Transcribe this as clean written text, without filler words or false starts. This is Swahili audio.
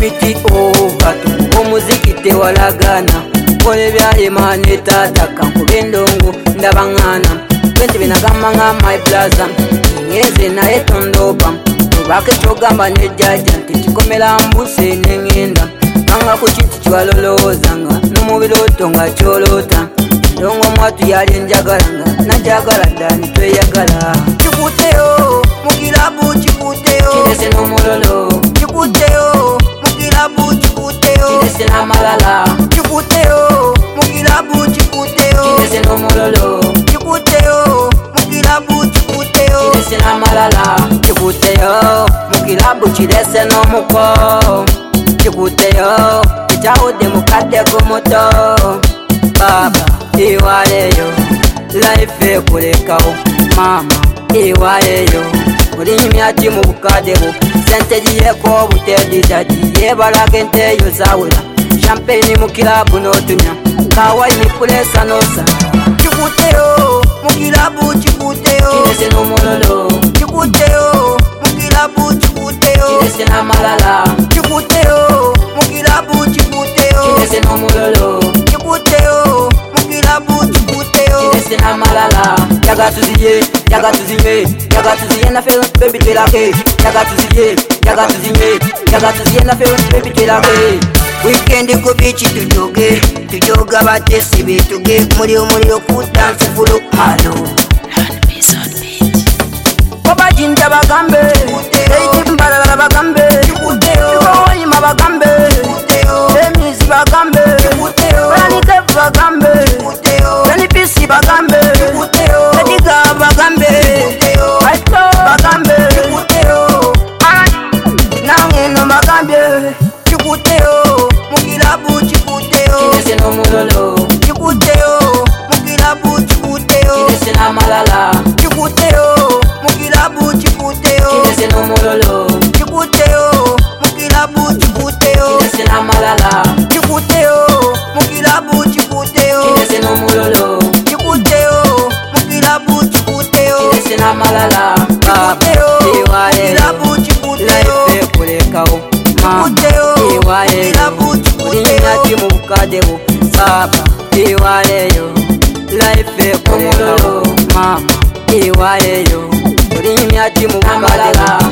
miti kato omuziki tewalagana kole byayemane tata kankubendongo ndabangana bente binagamba my plaza ngeze naye tondoba tubake togamba ne jaja ntikomela mbuse nengenda kanga ku kintu kyalolozanga n'umubiri otonga kyolota ndongo mwatu yali njagalanga najagala ddani tweyagala kikuteyo mukilabu kikuteyo kinese n'omulolo kikuteyo mukilabu kikuteyo kinese n'amalala kikuteyo mukilabu kikuteyo kinese n'omulolo kikuteyo mukilabu kikuteyo kinese n'amalala kikuteyo mukilabu kirese n'omuko kikuteyo kitawudde mukadde gumuto baba iwaleyo life ekulekawo mama iwaleyo olinyumyaki mu bukadebo sente giyeko obutedidadi yebalaga enteyo zawula champagne mu kilabu n'otunya kawaini kulesa nosa kikuteyo mu kilabu kikuteyo kinese n'omulolo kikuteyo mu kilabu kikuteyo kinese n'amalala kikuteyo mu kilabu kikuteyo kinese n'omulolo kikuteyo mu kilabu kikuteyo kinese n'amalala yaga tuziye na fe baby twelake yaga tuziye na fe baby twelake weekend ku beach tujoga batesi bituge muri ku dance floor halo Baba jinja bagambe Eiti mbalala bagambe Yukoyi mabagambe Emizi bagambe Rani kefu bagambe Rani pisi bagambe Ediga bagambe Aito bagambe Nangeno bagambe Chikuteo Mukilabu chikuteo Kinese no mulolo Chikuteo Mukilabu chikuteo Kinese na malala Chikuteo mukilabu chikuteo kinese n'omulolo chikuteo mukilabu chikuteo kinese n'amalala chikuteo mukilabu chikuteo kinese n'omulolo chikuteo mukilabu chikuteo kinese n'amalala chikuteo mukilabu chikuteo life ekulekawo chikuteo mukilabu chikuteo olinyaki mu bukadebo baba iwaleyo life ekulekawo mama iwaleyo olinyumyaki mu bukadebo